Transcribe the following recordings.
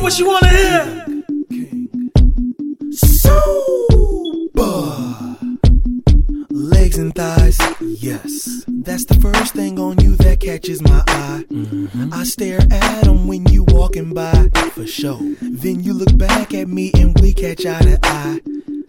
what you wanna hear. Super legs and thighs, yes. That's the first thing on you that catches my eye. I stare at them when you walking by, for sure. Then you look back at me and we catch eye to eye.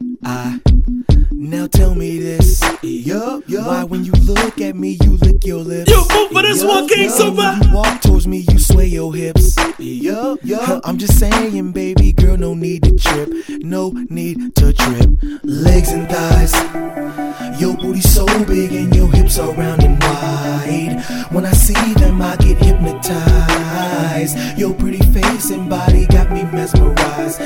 Now tell me this, why when you look at me you lick your lips? You move for this one, King Super. When you walk towards me you sway your hips. I'm just saying, baby girl, no need to trip, no need to trip. Legs and thighs, your booty so big and your hips are round and wide. When I see them I get hypnotized. Your pretty face and body got me mesmerized,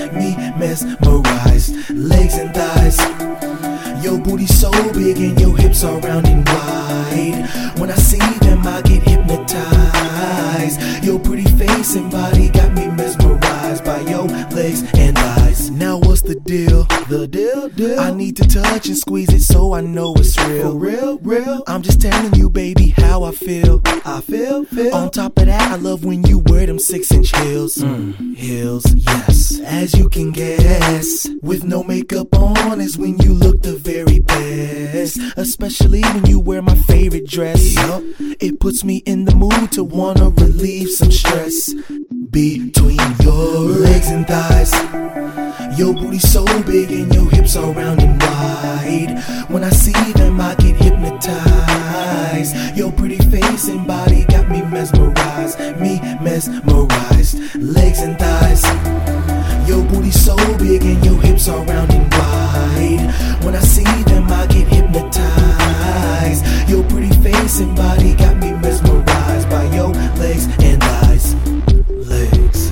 Legs and thighs, your booty so big and your hips are round and wide. When I see them I get hypnotized. Your pretty face and body got me mesmerized by your legs and thighs. Now what's the deal? I need to touch and squeeze it so I know it's real. Real. I'm just telling you, baby, how I feel. On top of that, I love when you wear them 6-inch heels. Heels, yes. As you can guess, with no makeup on is when you look the very best. Especially when you wear my favorite dress. It puts me in the mood to wanna relieve some stress. Between your legs and thighs, your booty so big and your hips are round and wide. When I see them I get hypnotized. Your pretty face and body got me mesmerized, Legs and thighs, your booty so big and your hips are round and wide. When I see them I get hypnotized. Your pretty face and body got me mesmerized by your legs and thighs. Legs,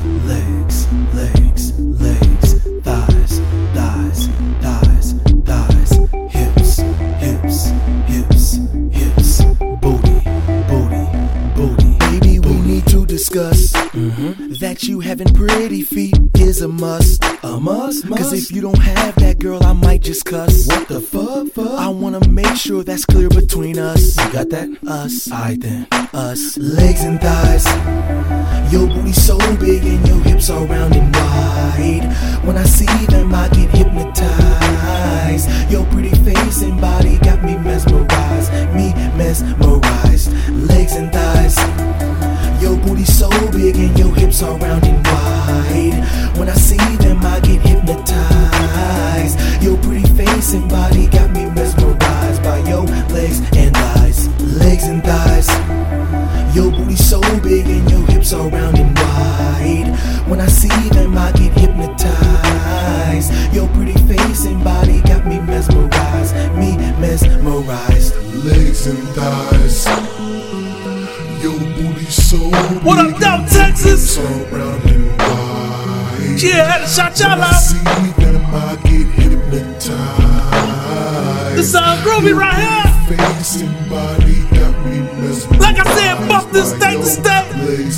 hips, baby, we need to discuss that you having pretty feet is a must. Cause if you don't have that, girl, I might just cuss. What the fuck? I wanna make sure that's clear between us. You got that? Us. Alright then. Us. Legs and thighs, your booty so big and your hips are round and wide. When I see them I get hypnotized. Your pretty face and body got me mesmerized, Legs and thighs, your booty so big and your hips are round and wide. When I see them I get hypnotized. Your pretty face and body got me mesmerized by your legs and thighs. Legs and thighs, your booty so big and your hips are round and wide. When I see them I get hypnotized. Your pretty face and body got me mesmerized, Legs and thighs, your booty so big. What up, down Texas? So round and wide. Yeah, had to shout y'all When I out. see them I get hypnotized. This sound groovy right here. Face and body got me mesmerized. Like I said, bump this state to state. Legs